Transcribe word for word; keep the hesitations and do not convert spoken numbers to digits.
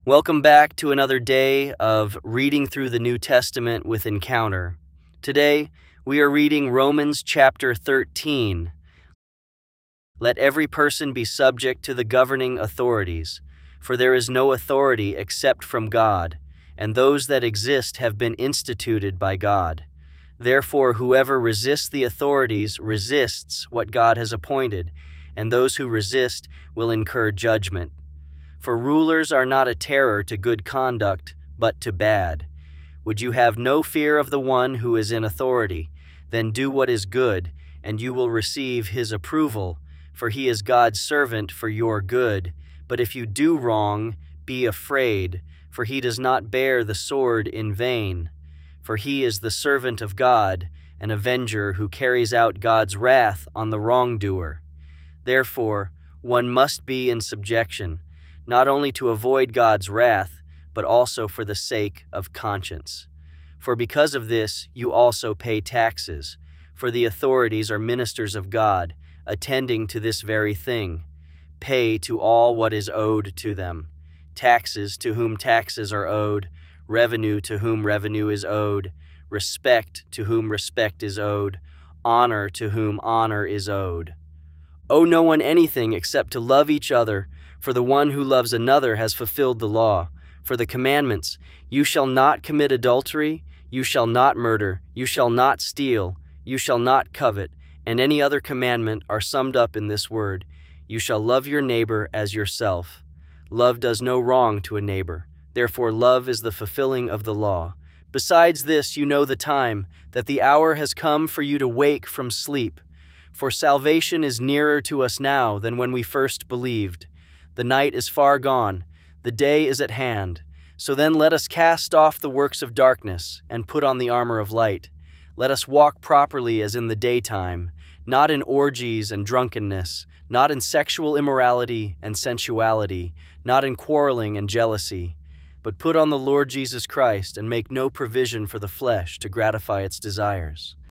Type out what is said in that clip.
Welcome back to another day of reading through the New Testament with Encounter. Today, we are reading Romans chapter thirteen. Let every person be subject to the governing authorities, for there is no authority except from God, and those that exist have been instituted by God. Therefore, whoever resists the authorities resists what God has appointed, and those who resist will incur judgment. For rulers are not a terror to good conduct, but to bad. Would you have no fear of the one who is in authority? Then do what is good, and you will receive his approval, for he is God's servant for your good. But if you do wrong, be afraid, for he does not bear the sword in vain. For he is the servant of God, an avenger who carries out God's wrath on the wrongdoer. Therefore, one must be in subjection, not only to avoid God's wrath, but also for the sake of conscience. For because of this you also pay taxes, for the authorities are ministers of God, attending to this very thing. Pay to all what is owed to them: taxes to whom taxes are owed, revenue to whom revenue is owed, respect to whom respect is owed, honor to whom honor is owed. Owe no one anything except to love each other, for the one who loves another has fulfilled the law. For the commandments, you shall not commit adultery, you shall not murder, you shall not steal, you shall not covet, and any other commandment are summed up in this word: you shall love your neighbor as yourself. Love does no wrong to a neighbor, therefore love is the fulfilling of the law. Besides this, you know the time, that the hour has come for you to wake from sleep. For salvation is nearer to us now than when we first believed. The night is far gone, the day is at hand. So then let us cast off the works of darkness and put on the armor of light. Let us walk properly as in the daytime, not in orgies and drunkenness, not in sexual immorality and sensuality, not in quarreling and jealousy. But put on the Lord Jesus Christ and make no provision for the flesh to gratify its desires.